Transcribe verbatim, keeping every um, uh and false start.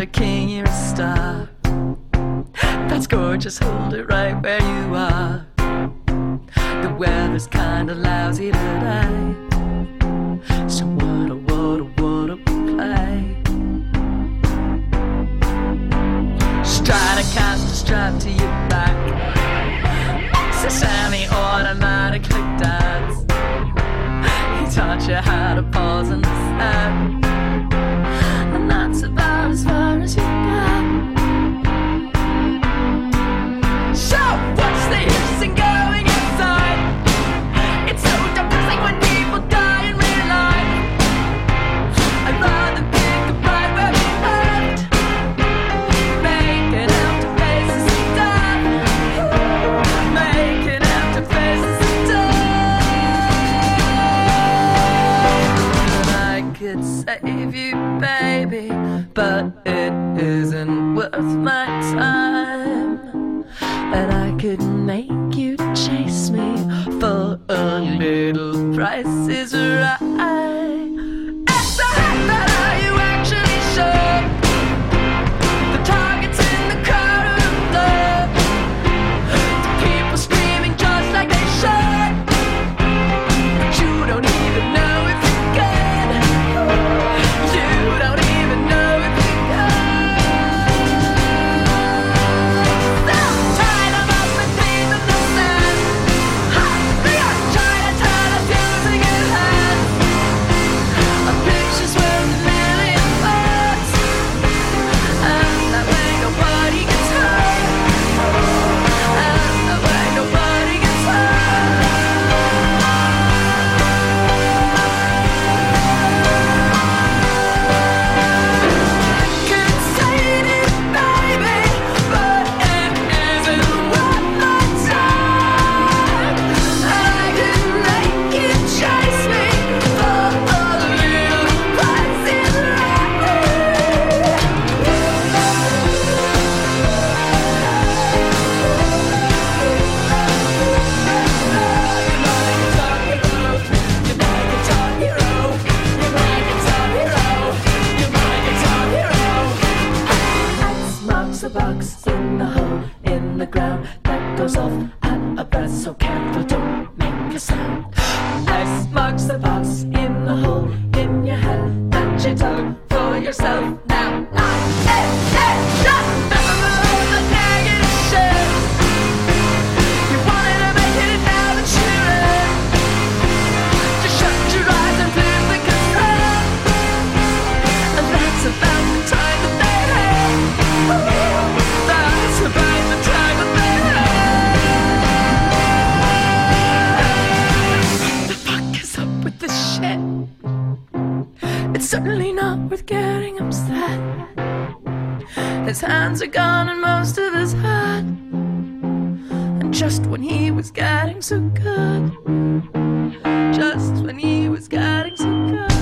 king, you're a star. That's gorgeous, hold it right where you are. The weather's kinda lousy today, so what a, what a, what a play. Stratocaster strapped to your back, it's a semi-automatically dance. He taught you how to pause in the sand, and that's about as far as you got. So what's the use in going inside? It's so depressing when people die in real life. I'd rather pick up right where we left, make it out to faces of death, make it out to faces of death. I could save you, baby, but it isn't worth my time. And I could make you chase me for a little price is right. It's the hat that are you actually sure? The target's in the crowd of love. The people screaming just like they should, but you don't even know if you can. You don't even know if you can. The box in the hole in the ground that goes off at a breath, so careful, don't make a sound. Ice marks the box in the hole in your head that you dug for yourself. Now, I, hey, hey, shut never the negative shit. You wanted to make it, now that you're in, just shut your eyes and flip the cassette, and that's about the time that they had. That's about the time that they had. The fuck is up with this shit? It's certainly not worth getting upset. His hands are gone and most of his head, and just when he was getting so good, just when he was getting so good.